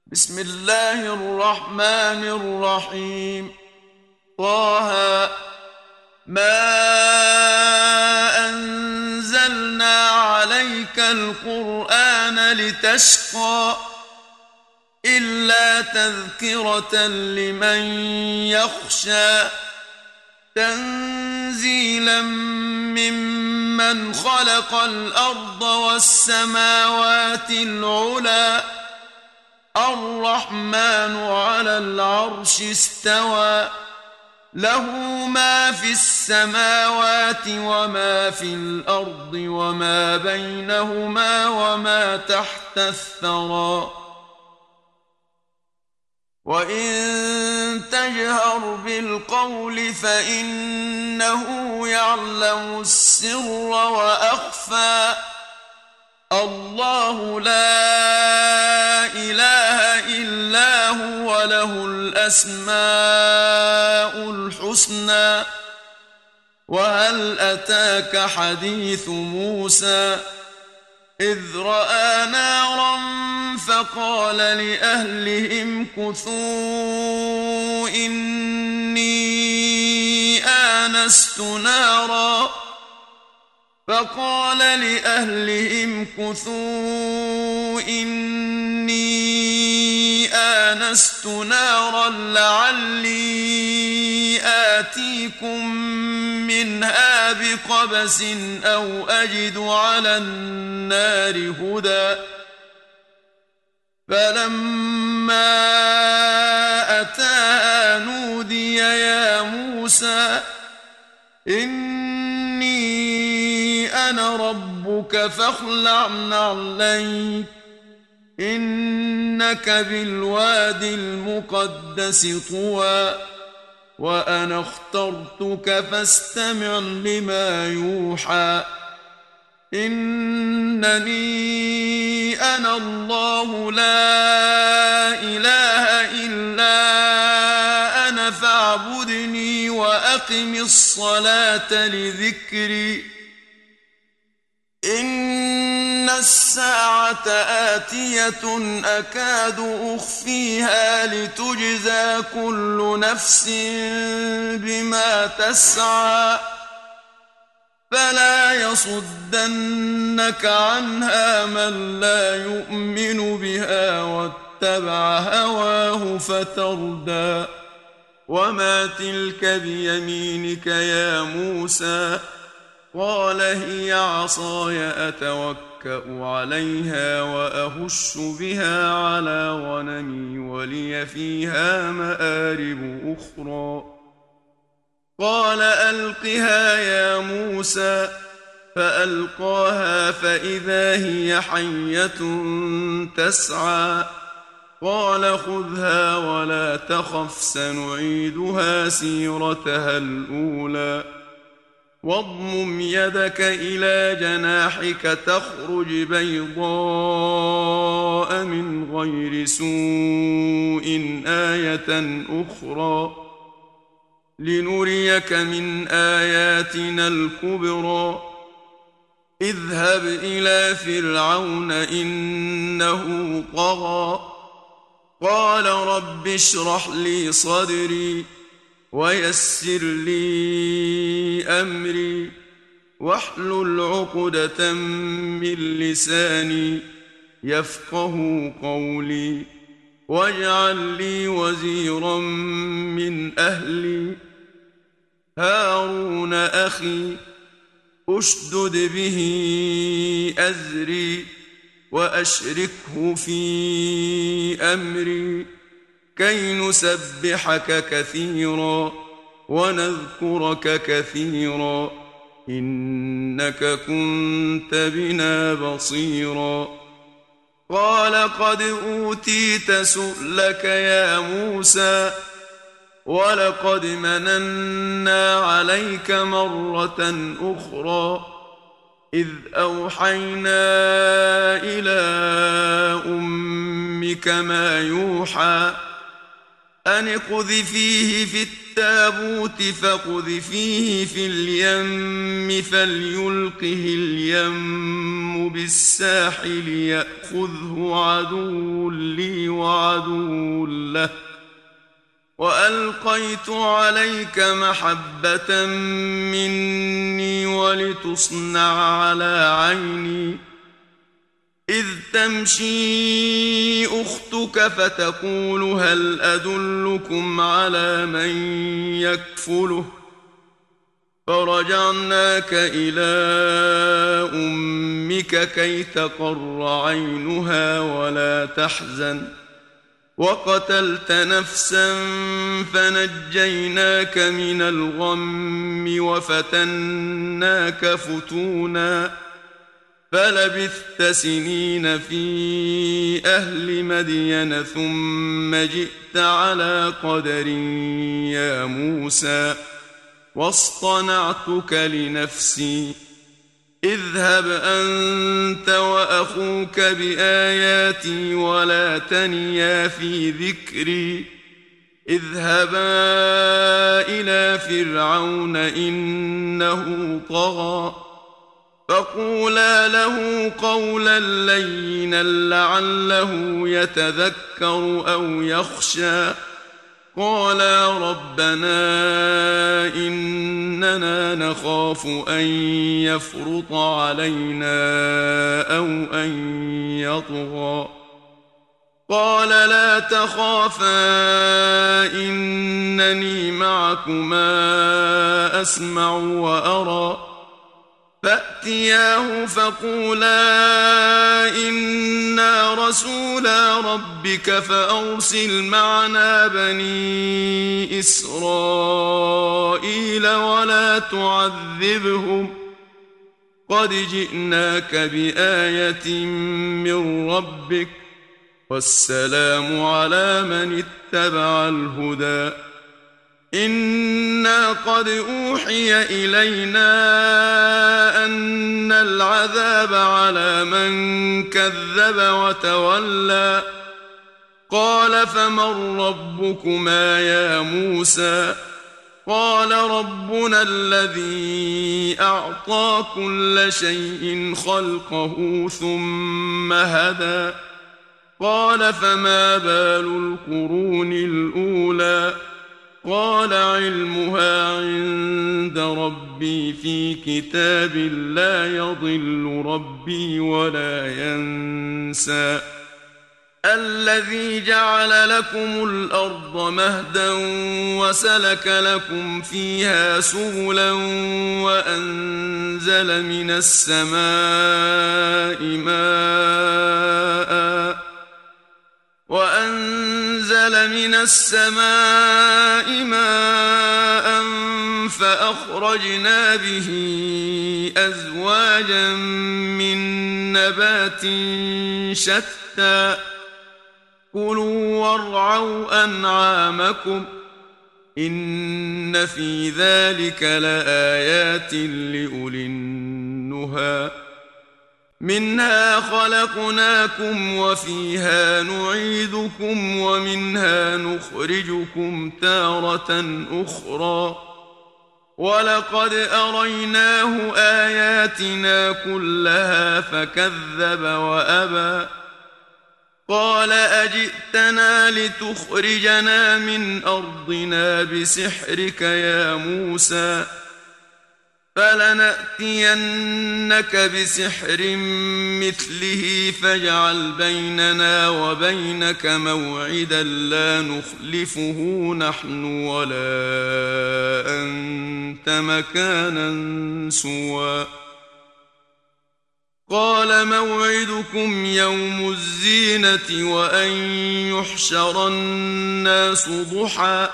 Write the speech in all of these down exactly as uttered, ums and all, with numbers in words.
بسم الله الرحمن الرحيم. طه ما أنزلنا عليك القرآن لتشقى إلا تذكرة لمن يخشى تنزيلا ممن خلق الأرض والسماوات العلى الرحمن على العرش استوى له ما في السماوات وما في الأرض وما بينهما وما تحت الثرى وإن تجهر بالقول فإنه يعلم السر وأخفى الله لا إله إلا هو له الأسماء الحسنى. وهل أتاك حديث موسى إذ رأى نارا فقال لأهلهم كثوا إني آنست نارا فقال لأهلهم كثوا إني آنست نارا لعلي آتيكم منها بقبس أو أجد على النار هدى فلما أتاها نودي يا موسى إني أنا ربك فاخلع نعليك إنك بالواد المقدس طوى وأنا اخترتك فاستمع لما يوحى إنني أنا الله لا إله إلا أنا فاعبدني وأقم الصلاة لذكري إن الساعة آتية أكاد أخفيها لتجزى كل نفس بما تسعى فلا يصدنك عنها من لا يؤمن بها واتبع هواه فتردى وما تلك بيمينك يا موسى قال هي عصاي أتوكأ عليها وأهش بها على غنمي ولي فيها مآرب أخرى قال ألقها يا موسى فألقاها فإذا هي حية تسعى قال خذها ولا تخف سنعيدها سيرتها الأولى واضمم يدك إلى جناحك تخرج بيضاء من غير سوء آية أخرى لنريك من آياتنا الكبرى اذهب إلى فرعون إنه طغى قال رب اشرح لي صدري ويسر لي أمري واحلل عقدة من لساني يفقه قولي واجعل لي وزيرا من أهلي هارون أخي أشدد به أزري وأشركه في أمري كي نسبحك كثيرا ونذكرك كثيرا إنك كنت بنا بصيرا قال قد أوتيت سؤلك يا موسى ولقد مننا عليك مرة أخرى إذ أوحينا إلى أمك ما يوحى أن اقذفيه في التابوت فاقذفيه في اليم فليلقه اليم بالساحل يأخذه عدو لي عدو له وألقيت عليك محبة مني ولتصنع على عيني إذ تمشي أختك فتقول هل أدلكم على من يكفله فرجعناك إلى أمك كي تقر عينها ولا تحزن وقتلت نفسا فنجيناك من الغم وفتناك فتونا فلبثت سنين في أهل مدين ثم جئت على قدر يا موسى واصطنعتك لنفسي اذهب أنت وأخوك بآياتي ولا تنيا في ذكري اذهبا إلى فرعون إنه طغى فقولا له قولا لينا لعله يتذكر أو يخشى قالا ربنا إننا نخاف أن يفرط علينا أو أن يطغى قال لا تخافا إنني معكما أسمع وأرى فأتياه فقولا إنا رسولا ربك فأرسل معنا بني إسرائيل ولا تعذبهم قد جئناك بآية من ربك والسلام على من اتبع الهدى إنا قد أوحي إلينا أن العذاب على من كذب وتولى قال فمن ربكما يا موسى قال ربنا الذي أعطى كل شيء خلقه ثم هدى قال فما بال القرون الأولى قال علمها عند ربي في كتاب لا يضل ربي ولا ينسى الذي جعل لكم الأرض مهدا وسلك لكم فيها سبلا وأنزل من السماء ماء وأنزل من السماء ماء فأخرجنا به أزواجا من نبات شتى كلوا وارعوا أنعامكم إن في ذلك لآيات لأولي النهى منها خلقناكم وفيها نعيدكم ومنها نخرجكم تارة أخرى ولقد أريناه آياتنا كلها فكذب وأبى قال أجئتنا لتخرجنا من أرضنا بسحرك يا موسى فلنأتينك بسحر مثله فاجعل بيننا وبينك موعدا لا نخلفه نحن ولا أنت مكانا سوى قال موعدكم يوم الزينة وأن يحشر الناس ضحى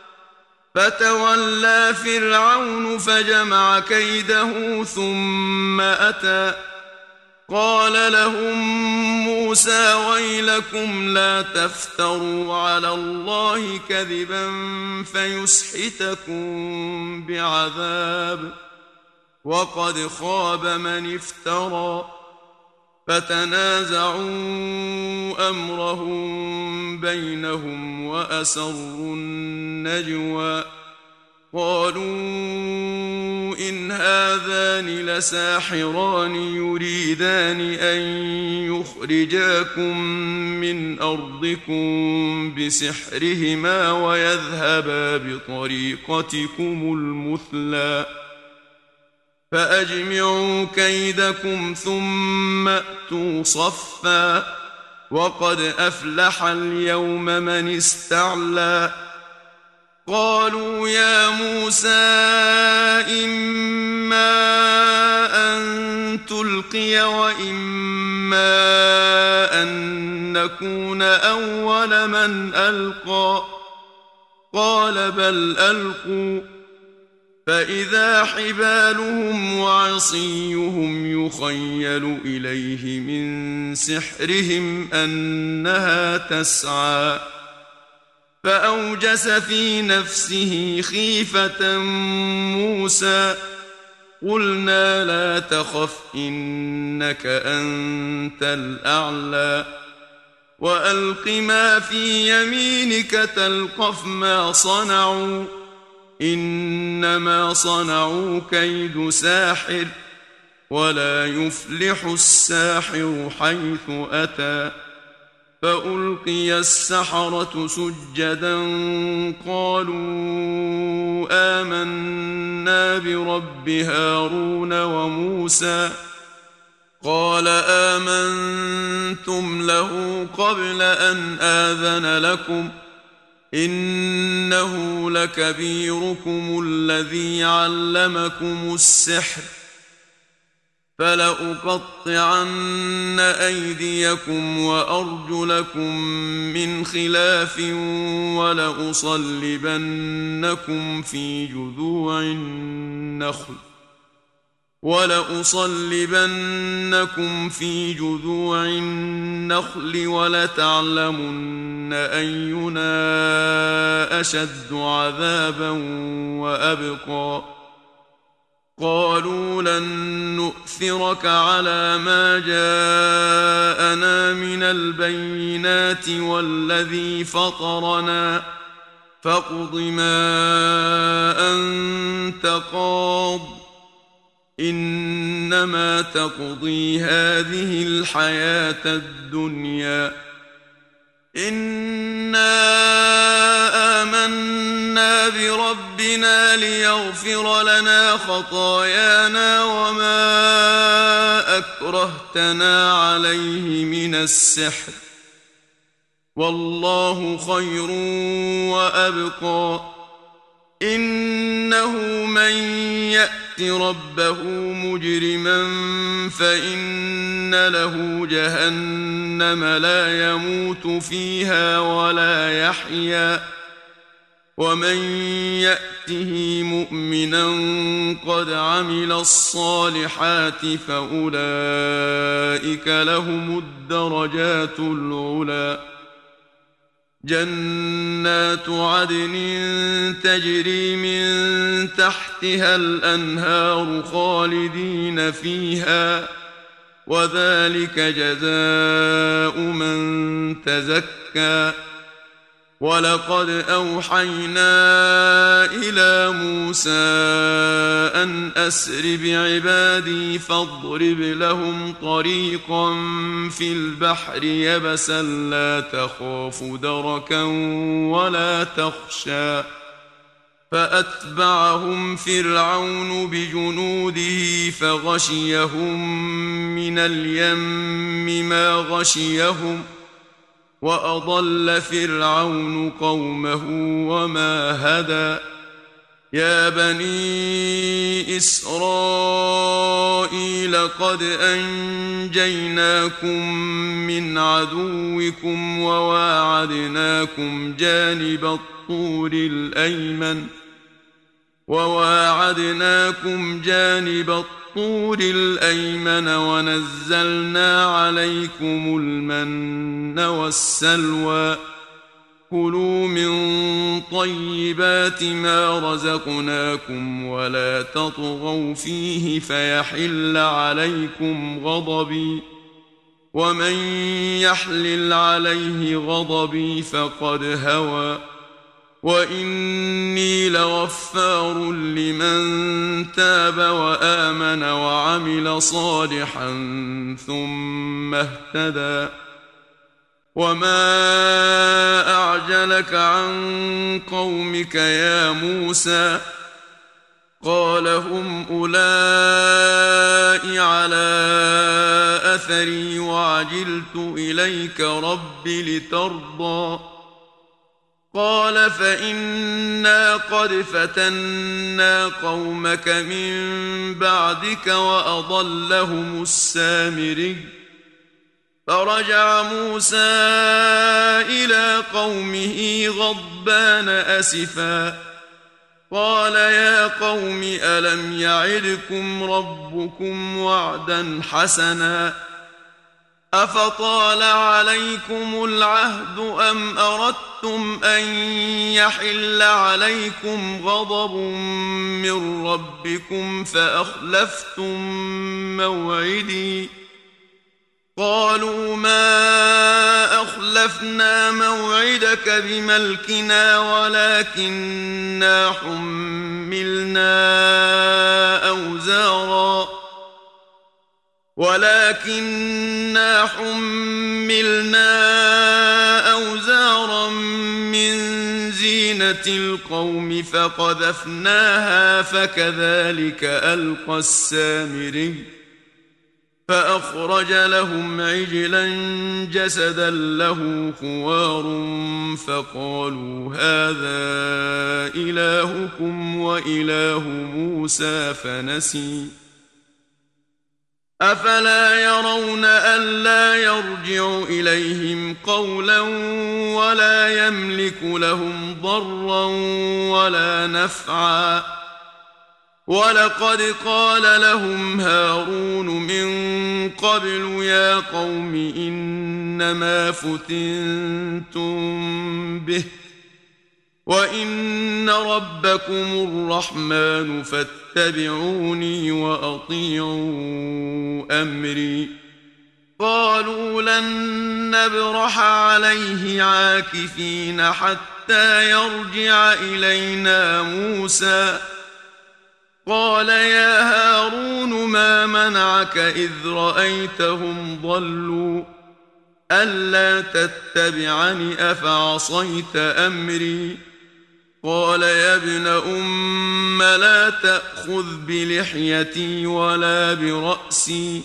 فتولى فرعون فجمع كيده ثم أتى قال لهم موسى ويلكم لا تفتروا على الله كذبا فيسحتكم بعذاب وقد خاب من افترى فتنازعوا أمرهم بينهم وأسروا النجوى قالوا إن هذان لساحران يريدان أن يخرجاكم من أرضكم بسحرهما ويذهبا بطريقتكم المثلى فأجمعوا كيدكم ثم أتوا صفا وقد أفلح اليوم من استعلى قالوا يا موسى إما أن تلقي وإما أن نكون أول من ألقى قال بل ألقوا فإذا حبالهم وعصيهم يخيل إليه من سحرهم أنها تسعى فأوجس في نفسه خيفة موسى قلنا لا تخف إنك أنت الأعلى وألق ما في يمينك تلقف ما صنعوا إنما صنعوا كيد ساحر ولا يفلح الساحر حيث أتى فألقي السحرة سجدا قالوا آمنا برب هارون وموسى قال آمنتم له قبل أن آذن لكم إنه لكبيركم الذي علمكم السحر فلأقطعن أيديكم وأرجلكم من خلاف ولأصلبنكم في جذوع النخل ولأصلبنكم في جذوع النخل ولتعلمن أينا أشد عذابا وأبقى قالوا لن نؤثرك على ما جاءنا من البينات والذي فطرنا فاقض ما أنت قاض إنما تقضي هذه الحياة الدنيا إنا آمنا بربنا ليغفر لنا خطايانا وما أكرهتنا عليه من السحر والله خير وأبقى إنه من يأت ربه مجرما فإن له جهنم لا يموت فيها ولا يحيا ومن يأته مؤمنا قد عمل الصالحات فأولئك لهم الدرجات العلى جنات عدن تجري من تحتها الأنهار خالدين فيها وذلك جزاء من تزكى ولقد أوحينا إلى موسى أن أسر بعبادي فاضرب لهم طريقا في البحر يبسا لا تخاف دركا ولا تخشى فأتبعهم فرعون بجنوده فغشيهم من اليم ما غشيهم وأضل فرعون قومه وما هدى يا بني إسرائيل قد أنجيناكم من عدوكم وواعدناكم جانب الطور الأيمن وواعدناكم جانب الطور الأيمن ونزلنا عليكم المن والسلوى كلوا من طيبات ما رزقناكم ولا تطغوا فيه فيحل عليكم غضبي ومن يحلل عليه غضبي فقد هوى وإني لغفار لمن تاب وآمن وعمل صالحا ثم اهتدى وما أعجلك عن قومك يا موسى قال هم أولئك على أثري وعجلت إليك رب لترضى قال فإنا قد فتنا قومك من بعدك وأضلهم السامري فرجع موسى إلى قومه غضبان أسفا قال يا قوم ألم يعدكم ربكم وعدا حسنا أفطال عليكم العهد أم أردتم أن يحل عليكم غضب من ربكم فأخلفتم موعدي قالوا ما أخلفنا موعدك بملكنا ولكننا حملنا أوزارا ولكننا حملنا أوزارا من زينة القوم فقذفناها فكذلك ألقى السامري فأخرج لهم عجلا جسدا له خوار فقالوا هذا إلهكم وإله موسى فنسي أفلا يرون ألا يرجع إليهم قولا ولا يملك لهم ضرا ولا نفعا ولقد قال لهم هارون من قبل يا قوم إنما فتنتم به وإن ربكم الرحمن فاتبعوني وأطيعوا أمري قالوا لن نبرح عليه عاكفين حتى يرجع إلينا موسى قال يا هارون ما منعك إذ رأيتهم ضلوا ألا تتبعني أفعصيت أمري قال يا ابن أم لا تأخذ بلحيتي ولا برأسي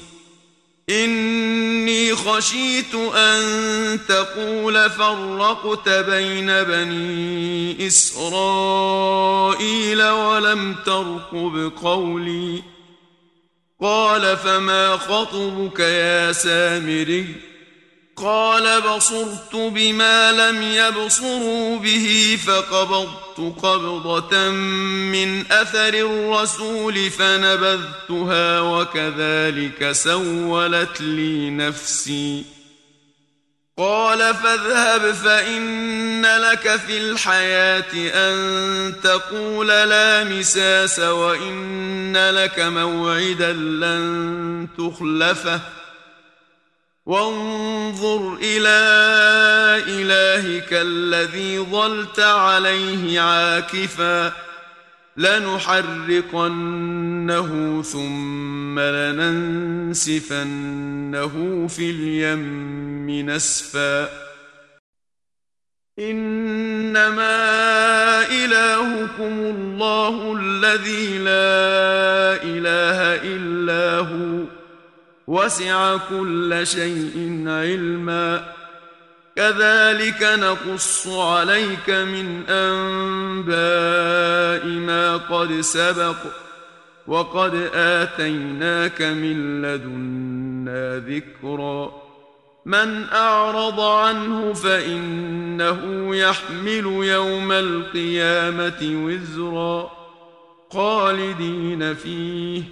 إني خشيت أن تقول فرقت بين بني إسرائيل ولم ترقب قولي قال فما خطبك يا سامري قال بصرت بما لم يبصروا به فقبضت قبضة من أثر الرسول فنبذتها وكذلك سولت لي نفسي قال فاذهب فإن لك في الحياة أن تقول لا مساس وإن لك موعدا لن تخلفه وانظر إلى إلهك الذي ظلت عليه عاكفا لنحرقنه ثم لننسفنه في اليم نسفا إنما إلهكم الله الذي لا إله إلا هو وسع كل شيء علما كذلك نقص عليك من أنباء ما قد سبق وقد آتيناك من لدنا ذكرا من أعرض عنه فإنه يحمل يوم القيامة وزرا خالدين فيه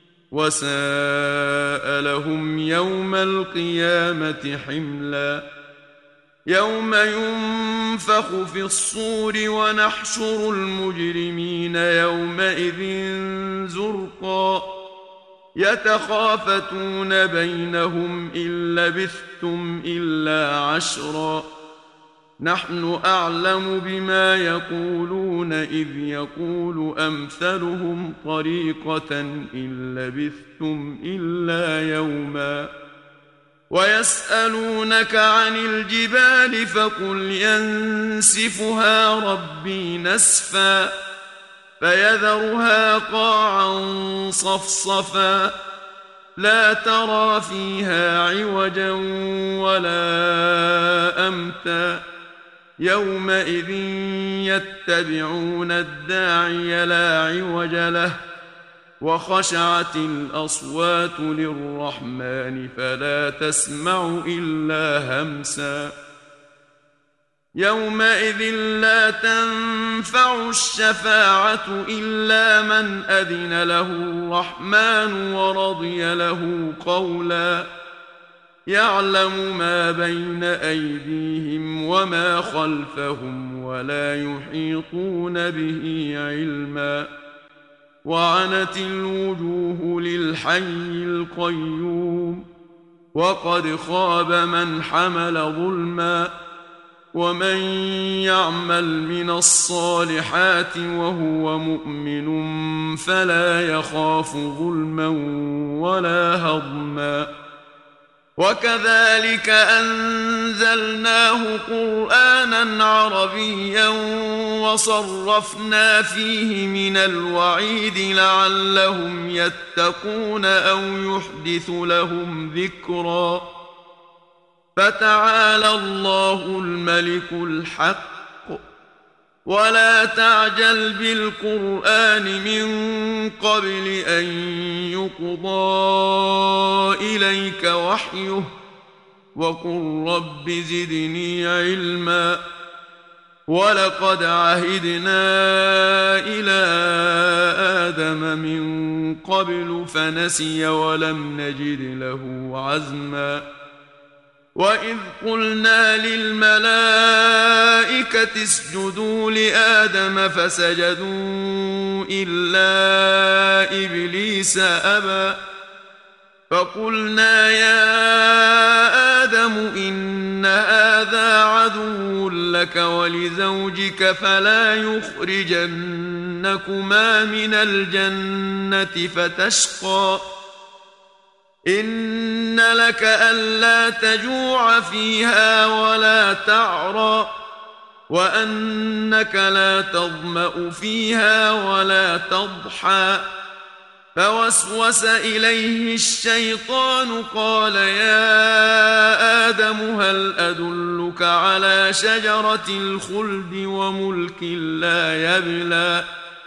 وساء لهم يوم القيامة حملا يوم ينفخ في الصور ونحشر المجرمين يومئذ زرقا يتخافتون بينهم إن لبثتم إلا عشرا نحن أعلم بما يقولون إذ يقول أمثلهم طريقة إن لبثتم إلا يوما ويسألونك عن الجبال فقل ينسفها ربي نسفا فيذرها قاعا صفصفا لا ترى فيها عوجا ولا أمتا يومئذ يتبعون الداعي لا عوج له وخشعت الأصوات للرحمن فلا تسمع إلا همسا يومئذ لا تنفع الشفاعة إلا من أذن له الرحمن ورضي له قولا يعلم ما بين أيديهم وما خلفهم ولا يحيطون به علما وعنت الوجوه للحي القيوم وقد خاب من حمل ظلما ومن يعمل من الصالحات وهو مؤمن فلا يخاف ظلما ولا هضما وكذلك أنزلناه قرآنا عربيا وصرفنا فيه من الوعيد لعلهم يتقون أو يحدث لهم ذكرا فتعالى الله الملك الحق ولا تعجل بالقرآن من قبل أن يقضى إليك وحيه وقل رب زدني علما ولقد عهدنا إلى آدم من قبل فنسي ولم نجد له عزما وإذ قلنا للملائكة اسجدوا لآدم فسجدوا إلا إبليس أبى فقلنا يا آدم إن هذا عدو لك ولزوجك فلا يخرجنكما من الجنة فتشقى إن لك ألا تجوع فيها ولا تعرى وأنك لا تظمأ فيها ولا تضحى فوسوس إليه الشيطان قال يا آدم هل أدلك على شجرة الخلد وملك لا يبلى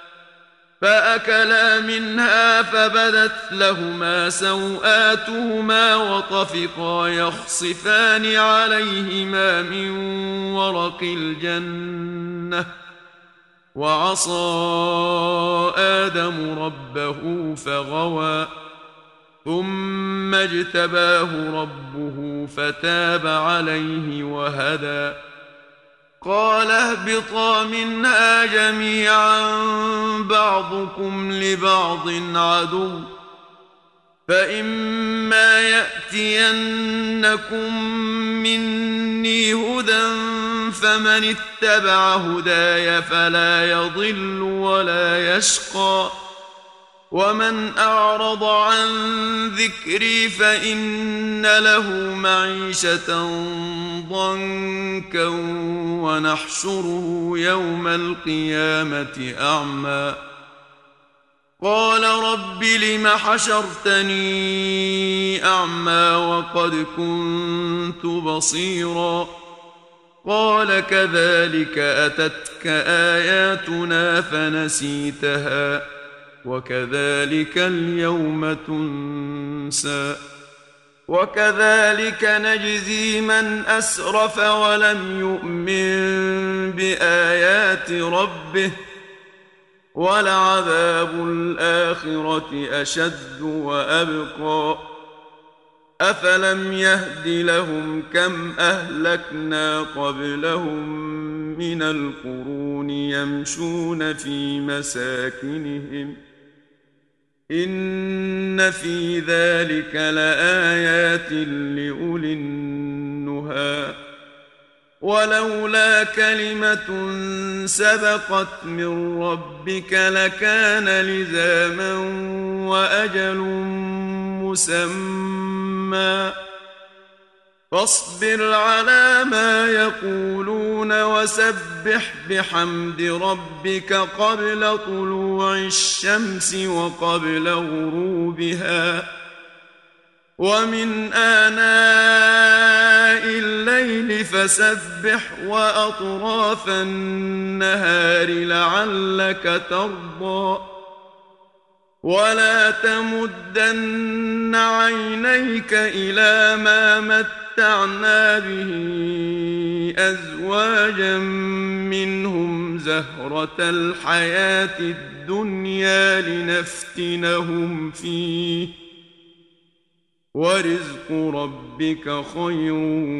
فأكلا منها فبدت لهما سوآتهما وطفقا يخصفان عليهما من ورق الجنة وعصى آدم ربه فغوى ثم اجتباه ربه فتاب عليه وهدى قال اهبطا منها جميعا بعضكم لبعض عدو فإما يأتينكم مني هدى فمن اتبع هداي فلا يضل ولا يشقى ومن أعرض عن ذكري فإن له معيشة ضنكا ونحشره يوم القيامة أعمى قال رب لم حشرتني أعمى وقد كنت بصيرا قال كذلك أتتك آياتنا فنسيتها وكذلك اليوم تنسى وكذلك نجزي من أسرف ولم يؤمن بآيات ربه ولعذاب الآخرة أشد وأبقى أفلم يهد لهم كم أهلكنا قبلهم من القرون يمشون في مساكنهم إن في ذلك لآيات لأولي النهى ولولا كلمة سبقت من ربك لكان لزاما وأجل مسمى فاصبر على ما يقولون وسبح بحمد ربك قبل طلوع الشمس وقبل غروبها ومن آناء الليل فسبح وأطراف النهار لعلك ترضى ولا تمدن عينيك إلى ما متعنا به أزواجا منهم زهرة الحياة الدنيا لنفتنهم فيه ورزق ربك خير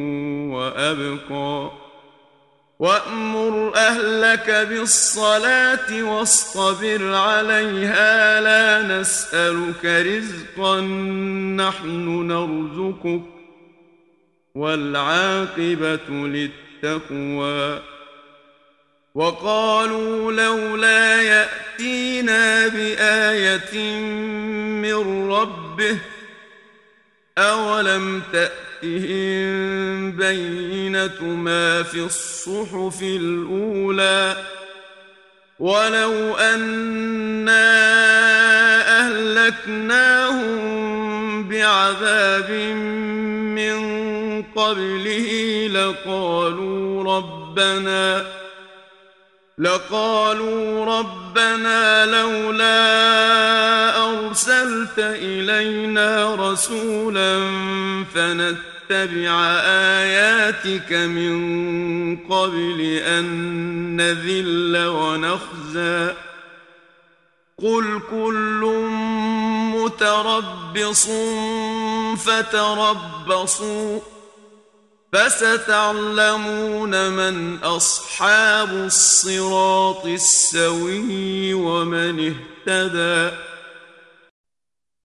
وأبقى وأمر أهلك بالصلاة واصطبر عليها لا نسألك رزقا نحن نرزقك والعاقبة للتقوى وقالوا لولا يأتينا بآية من ربه أولم تأتهم بينة ما في الصحف الأولى ولو أنا أهلكناهم بعذاب من قبله لقالوا ربنا لقالوا ربنا لولا أرسلت إلينا رسولا فنتبع آياتك من قبل أن نذل ونخزى قل كل متربص فتربصوا فستعلمون من أصحاب الصراط السوي ومن اهتدى